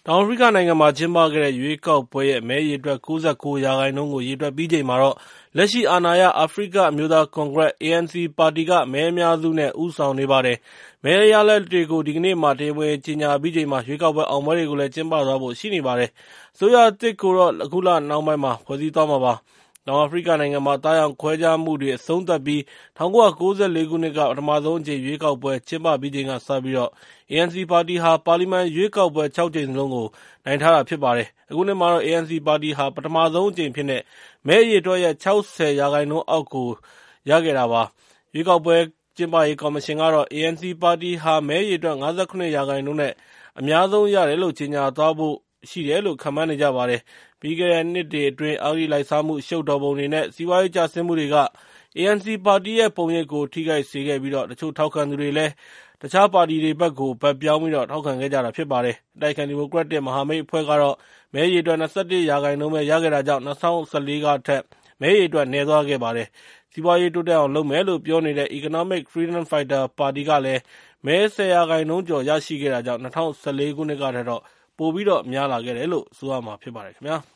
တောင်အာဖရိကနိုင်ငံမှာကျင်းပခဲ့တဲ့ရွေးကောက်ပွဲရဲ့မဲရေအတွက် ၉၉ ရာခိုင်နှုန်းကိုရေတွက်ပြီးချိန်မှာတော့လက်ရှိအာဏာရ အာဖရိကအမျိုးသားကွန်ဂရက် ANC ပါတီကမဲအများစုနဲ့ဦးဆောင်နေပါတယ်။ မဲရလဒ်တွေကို ဒီကနေ့မှာ တရားဝင်ကြေညာအပြီးချိန်မှာ ရွေးကောက်ပွဲအောင်ပွဲတွေကိုလည်းကျင်းပသွားဖို့ရှိနေပါတယ်။ အစိုးရသစ်ကိုတော့ အခုလနှောင်းပိုင်းမှာဖွဲ့စည်းသွားမှာပါ။ တောင်အာဖရိကနိုင်ငံမှာ သားယောင်ခွဲခြားမှုတွေအဆုံးသတ်ပြီး ၁၉၉၄ ခုနှစ်က ပထမဆုံးအကြိမ်ရွေးကောက်ပွဲကျင်းပပြီးချိန်ကစပြီး ANC ပါတီဟာ ပါလီမန်ရွေးကောက်ပွဲ ၆ ကြိမ်စလုံးကိုနိုင်ထားတာဖြစ်ပါတယ်။ အခုနှစ်မှာတော့ ANC ပါတီဟာ ပထမဆုံးအကြိမ်အဖြစ်နဲ့ မဲအရေအတွက်ရဲ့ ၆၀ ရာခိုင်နှုန်းအောက်ကိုရခဲ့တာပါ။ ရွေးကောက်ပွဲကျင်းပရေးကော်မရှင်ကတော့ ANC ပါတီဟာ မဲအရေအတွက် ၅၇ ရာခိုင်နှုန်းနဲ့ အများဆုံးရတယ်လို့ ကြေညာသွားဖို့ရှိတယ်လို့ ခန့်မှန်းနေကြပါတယ်။ ပြီးခဲ့တဲ့နှစ်တွေအတွင်း အဂတိလိုက်စားမှု၊ အရှုပ်တော်ပုံတွေနဲ့ စီးပွားရေးကျဆင်းမှုတွေက ANC ပါတီရဲ့ပုံရိပ်ကို ထိခိုက်စေခဲ့ပြီး တချို့ထောက်ခံသူတွေလည်း တခြားပါတီတွေဘက်ကို ဘက်ပြောင်းပြီး ထောက်ခံခဲ့ကြတာဖြစ်ပါတယ်။ အတိုက်အခံ ဒီမိုကရက်တစ်မဟာမိတ်အဖွဲ့ကတော့ မဲအရေအတွက် ၂၁ ရာခိုင်နှုန်းပဲရခဲ့တာကြောင့် ၂၀၁၄ ကထက် မဲအရေအတွက်နည်းသွားခဲ့ပါတယ်။ စီးပွားရေးတိုးတက်အောင်လုပ်မယ်လို့ပြောနေတဲ့ Economic Freedom Fighters ပါတီကလည်း မဲ ၁၀ ရာခိုင်နှုန်းကျော်ရရှိခဲ့တာကြောင့် ၂၀၁၄ ခုနှစ်ကထက် ပိုများလာခဲ့တယ်လို့ ဆိုရမှာဖြစ်ပါတယ်ခင်ဗျာ။